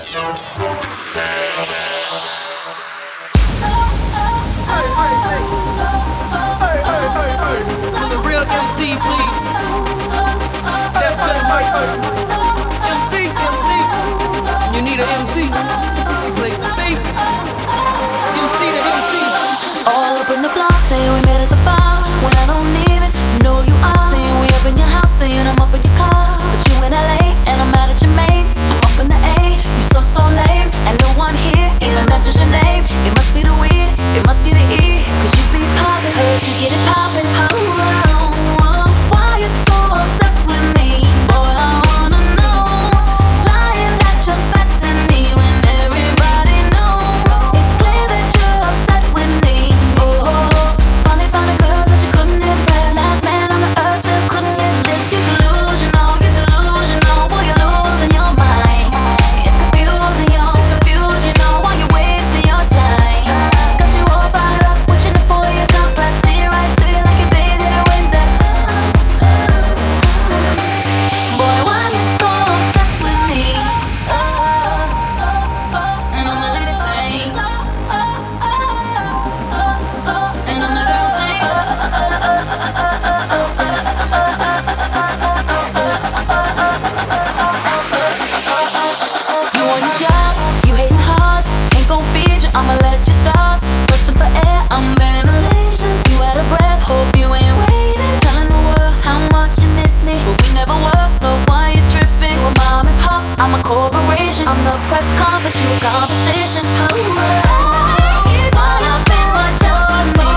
The real MC, please. Step to the mic. MC. You need an MC. You place to be. MC to MC. All up in the block, saying we met at the bar. When I don't even know you are. Saying we up in your house, saying I'm up in your car. But you in LA, and I'm mad at your mates. I'm up in the A, you so lame. And no one here even mentions your name. It must be the weed, it must be the E. Cause you be poppin', heard you get it poppin'. Why you so obsessed with me? Boy, I wanna know. Lying that you're sexing me when everybody knows. It's clear that you're upset with me. Oh, finally found a girl that you couldn't impress. Last man on the earth still couldn't get this. You're delusional, boy, you're losing your mind. It's confusing, confused, you know why you're wasting your time. Got you all fired up, wishing for your complex. See you right through you like you bathed in a Windex. Boy, why you so obsessed with me? And I'm the lady saying, and I'm the girl saying, you on your job, you hating hard, ain't gon' feed you, I'ma let you starve. Thirsting for air, I'm ventilation. You out of breath, hope you ain't waiting. Telling the world how much you miss me, but we never were, so why you tripping? With mom and pop, I'm a corporation. I'm the press conference, you a conversation. All up in what's up with me.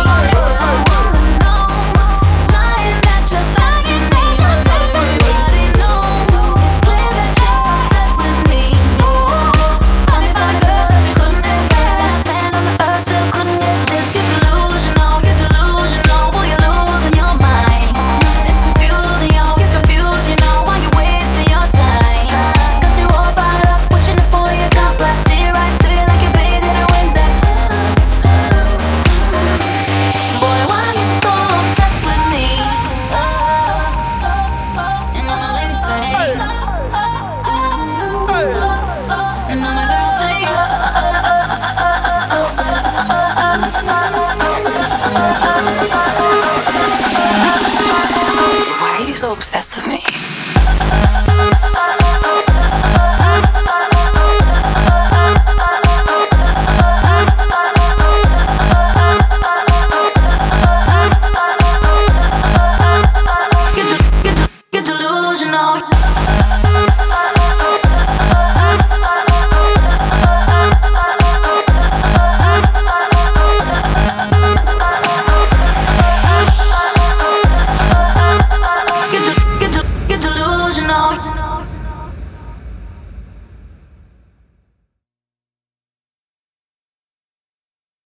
Lying that you're sexing me when everybody knows. It's clear that you're upset with me. Finally found a girl that you couldn't impress. Last man on the earth still couldn't get this. You're delusional, boy, you're losing your mind. It's confusing, you're confused, you know why you're wasting your time. Got you all fired up, wishing for your complex. See you right through you like you bathed in a Windex. Boy, why you so obsessed with me? And I'm a lady saying, and I'm a girl saying, why are you so obsessed with me?